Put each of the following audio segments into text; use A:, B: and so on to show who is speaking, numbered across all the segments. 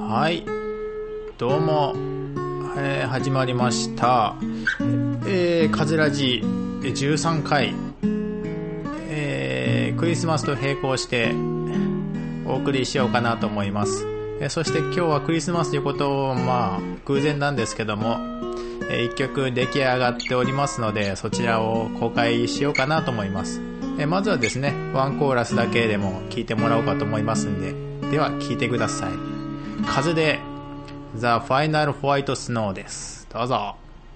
A: はい、どうも、始まりました。カズラジ13回、クリスマスと並行してお送りしようかなと思います。そして今日はクリスマスということを偶然なんですけども、一曲出来上がっておりますので、そちらを公開しようかなと思います。まずはですね、ワンコーラスだけでも聴いてもらおうかと思いますんで、では聴いてください。風で The Final White Snow です。どうぞ。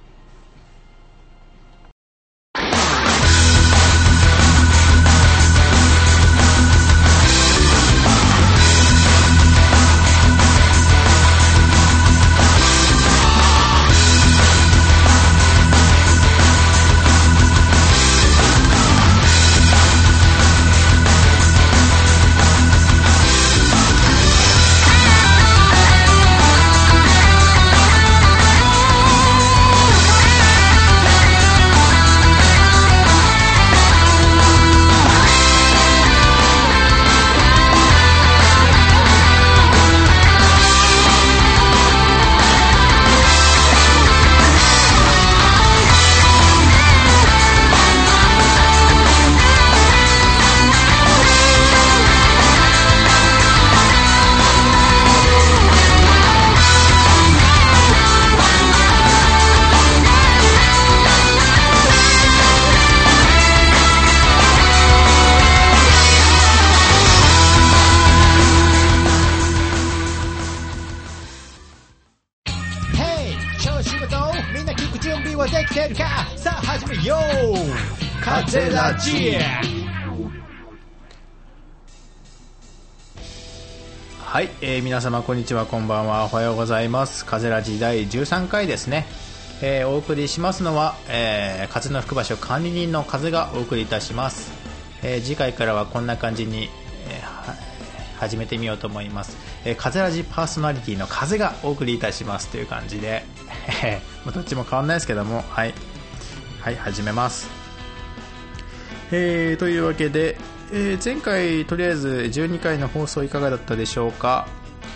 A: 風ラジ。はい、皆様こんにちは、こんばんは、おはようございます。風ラジ第13回ですね。お送りしますのは、風の吹く場所管理人の風がお送りいたします。次回からはこんな感じに、始めてみようと思います。風ラジパーソナリティの風がお送りいたしますという感じで、どっちも変わんないですけども、はい、始めます。というわけで、前回とりあえず12回の放送いかがだったでしょうか。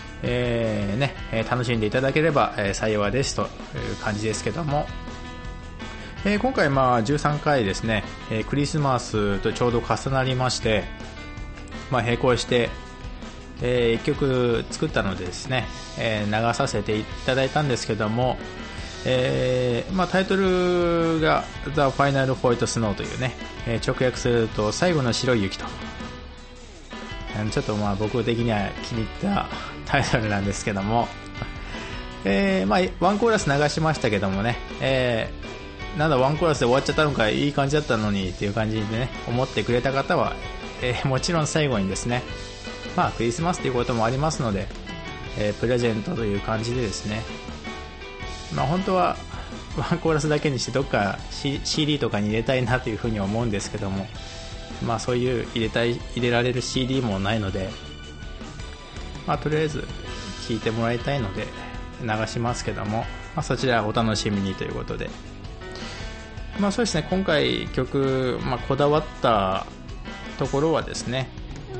A: 楽しんでいただければ、幸いですという感じですけども、今回13回ですね、クリスマスとちょうど重なりまして、並行して、1曲作ったのでですね、流させていただいたんですけども、タイトルが The Final White Snow というね、直訳すると最後の白い雪と、ちょっと僕的には気に入ったタイトルなんですけども、ワンコーラス流しましたけどもね、なんだワンコーラスで終わっちゃったのか、いい感じだったのにっていう感じでね、思ってくれた方は、もちろん最後にですね、クリスマスということもありますので、プレゼントという感じでですね、本当はワンコーラスだけにしてどっか CD とかに入れたいなというふうに思うんですけども、そういう入れられる CD もないので、とりあえず聴いてもらいたいので流しますけども、そちらお楽しみにということで、そうですね、今回曲、こだわったところはですね、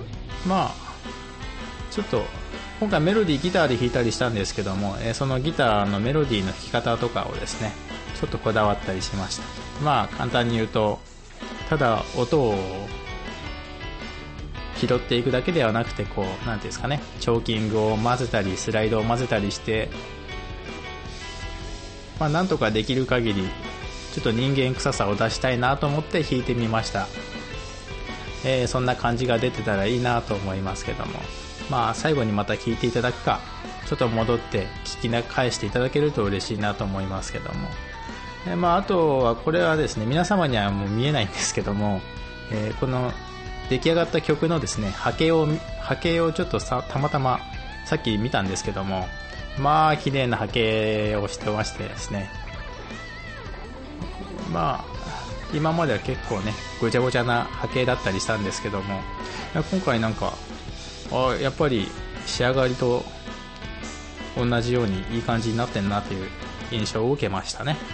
A: ちょっと今回メロディーギターで弾いたりしたんですけども、そのギターのメロディーの弾き方とかをですね、ちょっとこだわったりしました。簡単に言うと、ただ音を拾っていくだけではなくて、なんていうんですかね、チョーキングを混ぜたりスライドを混ぜたりして、なんとかできる限りちょっと人間臭さを出したいなと思って弾いてみました。そんな感じが出てたらいいなと思いますけども、最後にまた聞いていただくか、ちょっと戻って聞き返していただけると嬉しいなと思いますけども、あとはこれはですね、皆様にはもう見えないんですけども、この出来上がった曲のですね、波形をちょっとたまたまさっき見たんですけども、綺麗な波形をしてましてですね、今までは結構ね、ごちゃごちゃな波形だったりしたんですけども、今回なんかやっぱり仕上がりと同じようにいい感じになってんなという印象を受けましたね。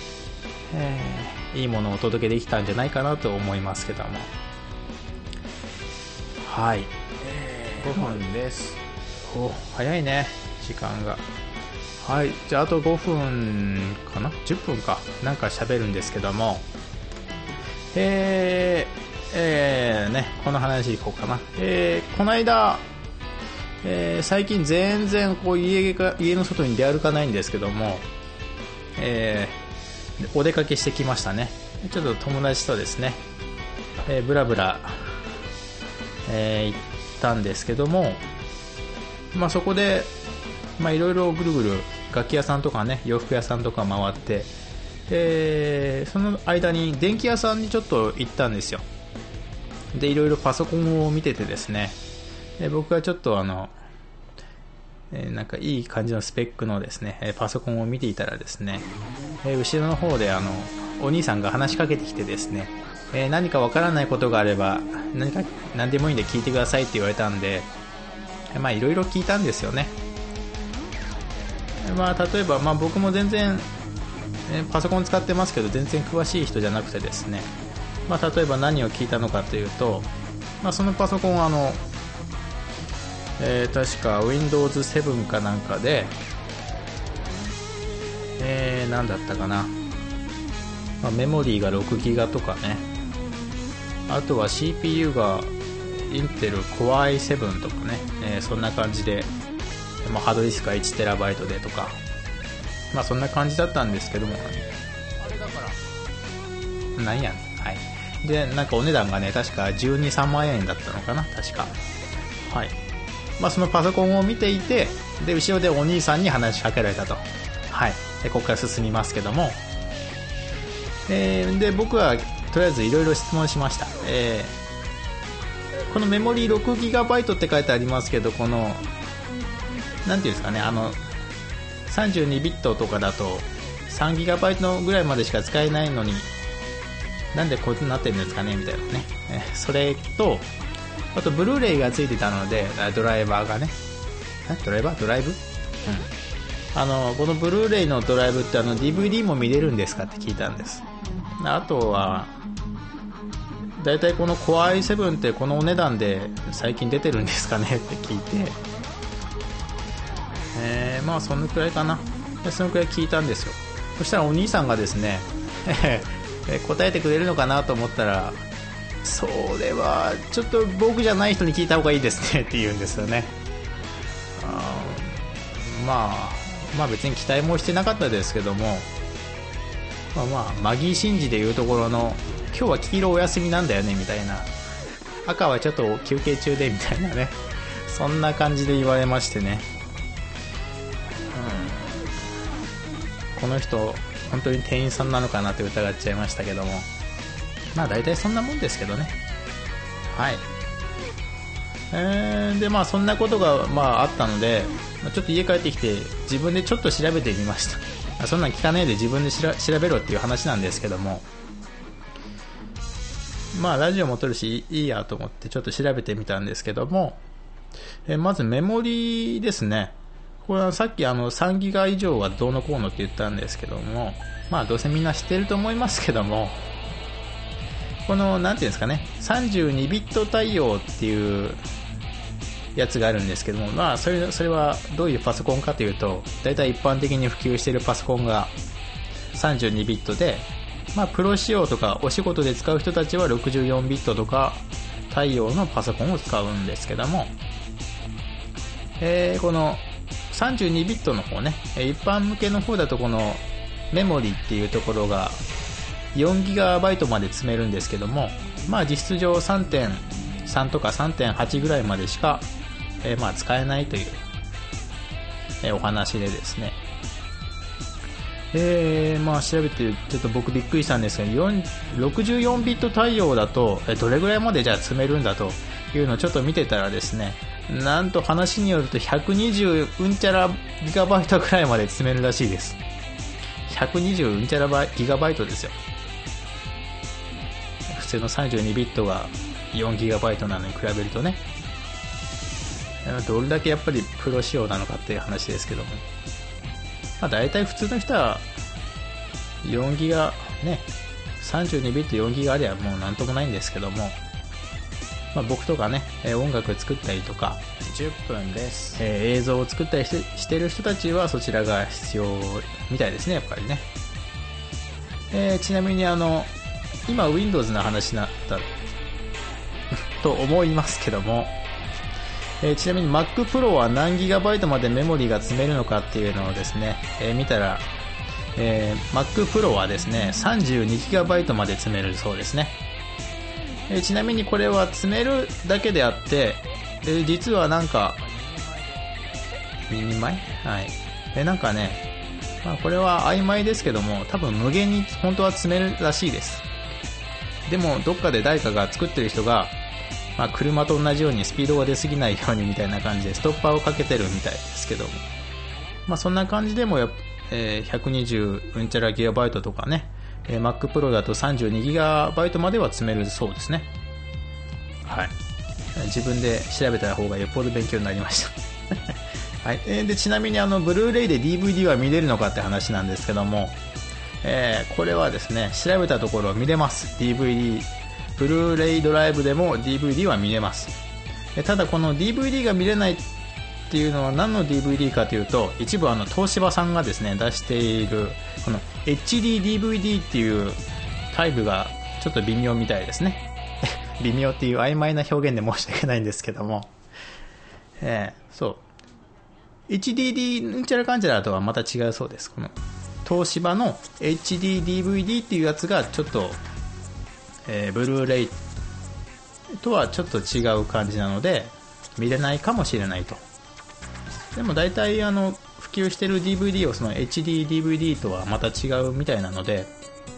A: いいものをお届けできたんじゃないかなと思いますけども、はい、5分です。 お、早いね、時間が。はい、じゃああと5分かな、10分かなんか喋るんですけども、ね、この話いこうかな。この間、最近全然こう家の外に出歩かないんですけども、お出かけしてきましたね。ちょっと友達とですね、ブラブラ、行ったんですけども、そこでいろいろぐるぐる楽器屋さんとかね、洋服屋さんとか回って、その間に電気屋さんにちょっと行ったんですよ。でいろいろパソコンを見ててですね、僕はちょっとなんかいい感じのスペックのですね、パソコンを見ていたらですね、後ろの方でお兄さんが話しかけてきてですね、何かわからないことがあれば何でもいいんで聞いてくださいって言われたんで、いろいろ聞いたんですよね。例えば、僕も全然パソコン使ってますけど全然詳しい人じゃなくてですね、例えば何を聞いたのかというと、そのパソコンは確か Windows 7かなんかで、何だったかな、メモリーが 6GB とかね、あとは CPU が Intel Core i7 とかね、そんな感じで、ハードディスクが 1TB でとか、そんな感じだったんですけども、あれだからなんやねん、はい。でなんかお値段がね、確か12、3万円だったのかな、確か。はい。そのパソコンを見ていて、で後ろでお兄さんに話しかけられたと。はい。でここから進みますけども、で僕はとりあえずいろいろ質問しました。このメモリー 6GB って書いてありますけど、このなんていうんですかね、32ビットとかだと 3GB のぐらいまでしか使えないのに、なんでこうなってるんですかねみたいなね。それとあとブルーレイがついてたので、ドライバーがね、ドライブ、このブルーレイのドライブって DVD も見れるんですかって聞いたんです。あとはだいたいこの Core i7 ってこのお値段で最近出てるんですかねって聞いて、そのくらいかな。でそのくらい聞いたんですよ。そしたらお兄さんがですね答えてくれるのかなと思ったら、それはちょっと僕じゃない人に聞いた方がいいですねって言うんですよね。別に期待もしてなかったですけども、マギー真司でいうところの今日は黄色お休みなんだよねみたいな、赤はちょっと休憩中でみたいなね、そんな感じで言われましてね、この人本当に店員さんなのかなって疑っちゃいましたけども、大体そんなもんですけどね。はい。でそんなことがあったので、ちょっと家帰ってきて自分でちょっと調べてみました。そんなん聞かないで自分で調べろっていう話なんですけども、ラジオも撮るしいいやと思ってちょっと調べてみたんですけども、まずメモリですね。これはさっき3ギガ以上はどうのこうのって言ったんですけども、どうせみんな知ってると思いますけども、このなんていうんですかね、32ビット対応っていうやつがあるんですけども、それはどういうパソコンかというと、だいたい一般的に普及しているパソコンが32ビットで、プロ仕様とかお仕事で使う人たちは64ビットとか対応のパソコンを使うんですけども、この32ビットの方ね、一般向けの方だとこのメモリっていうところが 4GB まで詰めるんですけども、実質上 3.3 とか 3.8 ぐらいまでしか、使えないという、お話でですね、調べてちょっと僕びっくりしたんですけど、64ビット対応だとどれぐらいまでじゃあ詰めるんだというのをちょっと見てたらですね、なんと話によると120うんちゃらギガバイトぐらいまで詰めるらしいです。120うんちゃらギガバイトですよ。普通の32ビットが4ギガバイトなのに比べるとね、どれだけやっぱりプロ仕様なのかっていう話ですけども、だいたい普通の人は4ギガね、32ビット4ギガありゃもうなんともないんですけども、 僕とかね、音楽作ったりとか
B: 10分です、
A: 映像を作ったりしてる人たちはそちらが必要みたいですね、やっぱりね。ちなみに今 Windows の話になったと思いますけども、ちなみに Mac Pro は何 GB までメモリが積めるのかっていうのをですね、見たら、Mac Pro はですね 32GB まで積めるそうですね。ちなみにこれは積めるだけであって、実はなんかミニマイ、はい、なんかね、これは曖昧ですけども、多分無限に本当は積めるらしいです。でもどっかで誰かが作ってる人が、車と同じようにスピードが出過ぎないようにみたいな感じでストッパーをかけてるみたいですけども、そんな感じでも120うんちゃらギガバイトとかね、Mac Pro だと32ギガバイトまでは積めるそうですね。はい。自分で調べた方がよっぽど勉強になりましたはい。でちなみにブルーレイで DVD は見れるのかって話なんですけども、これはですね、調べたところ見れます。 DVD、ブルーレイドライブでも DVD は見れます。ただこの DVD が見れないっていうのは何の DVD かというと、一部東芝さんがですね出しているこの HDDVD っていうタイプがちょっと微妙みたいですね微妙っていう曖昧な表現で申し訳ないんですけども、そう HDD うんちゃらかんちゃらとはまた違うそうです。この東芝の HDDVD っていうやつがちょっと、ブルーレイとはちょっと違う感じなので見れないかもしれないと。でも大体普及してる DVD をその HDDVD とはまた違うみたいなので、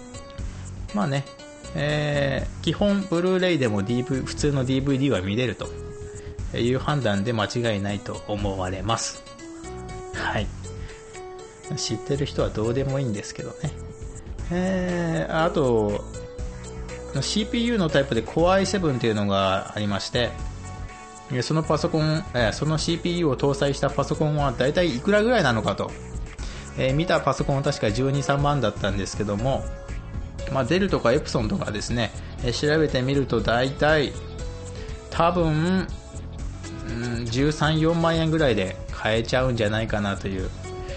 A: 基本ブルーレイでも、普通の DVD は見れるという判断で間違いないと思われます。はい。知ってる人はどうでもいいんですけどね。あと CPU のタイプで Core i7 というのがありまして、そのパソコン、その CPU を搭載したパソコンはだいたいいくらぐらいなのかと、見たパソコンは確か12、3万だったんですけども、デルとかエプソンとかですね、調べてみるとだいたい多分、13、4万円ぐらいで買えちゃうんじゃないかなという、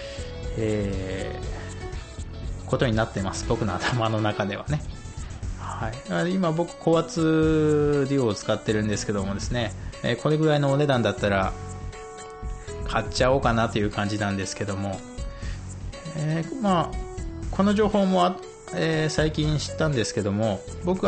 A: ことになってます、僕の頭の中ではね。はい、今僕高圧デュオを使ってるんですけどもですね、これぐらいのお値段だったら買っちゃおうかなという感じなんですけども、この情報も最近知ったんですけども、僕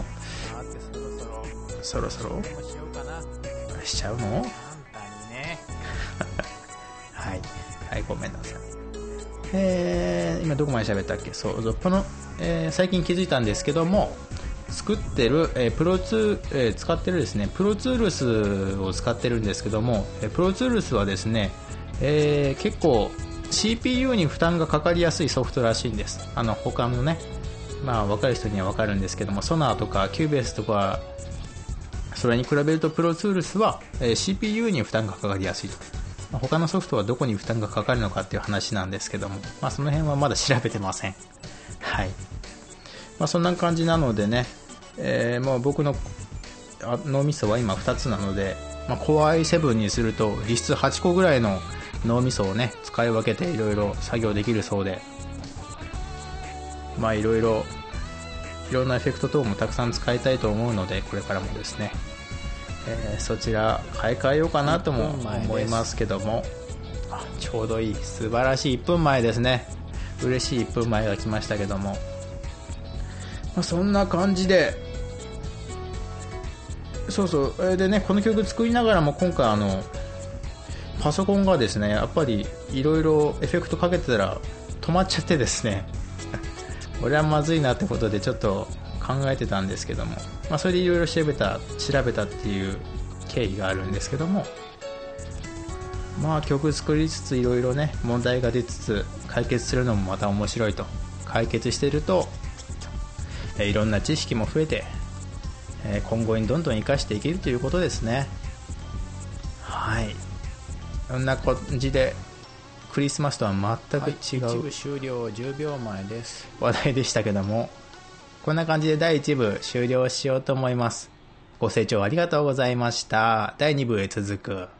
A: そろそろしちゃうの
B: 簡単にね
A: はい、はい、ごめんなさい。今どこまで喋ったっけ。そうこの、最近気づいたんですけども、作ってる、使ってるですね、プロツールスを使ってるんですけども、プロツールスはですね、結構 CPU に負担がかかりやすいソフトらしいんです。他のね、分かる人には分かるんですけども、ソナーとかキューベースとかそれに比べるとプロツールスは、CPU に負担がかかりやすいと。他のソフトはどこに負担がかかるのかっていう話なんですけども、その辺はまだ調べてません。はい。そんな感じなのでね、もう僕の脳みそは今2つなので、Core i7 にすると実質8個ぐらいの脳みそをね使い分けていろいろ作業できるそうで、いろんなエフェクト等もたくさん使いたいと思うので、これからもですね、そちら買い替えようかなとも思いますけども、ちょうどいい素晴らしい1分前ですね。嬉しい1分前が来ましたけども、そんな感じで、でね、この曲作りながらも今回パソコンがですね、やっぱりいろいろエフェクトかけてたら止まっちゃってですねこれはまずいなってことでちょっと考えてたんですけども、それでいろいろ調べたっていう経緯があるんですけども、曲作りつついろいろね問題が出つつ解決するのもまた面白いと。解決してるといろんな知識も増えて、今後にどんどん生かしていけるということですね。はい、こんな感じでクリスマスとは全く違う、
B: 1部終了10秒前です
A: 話題でしたけども、こんな感じで第1部終了しようと思います。 ご清聴ありがとうございました。第2部へ続く。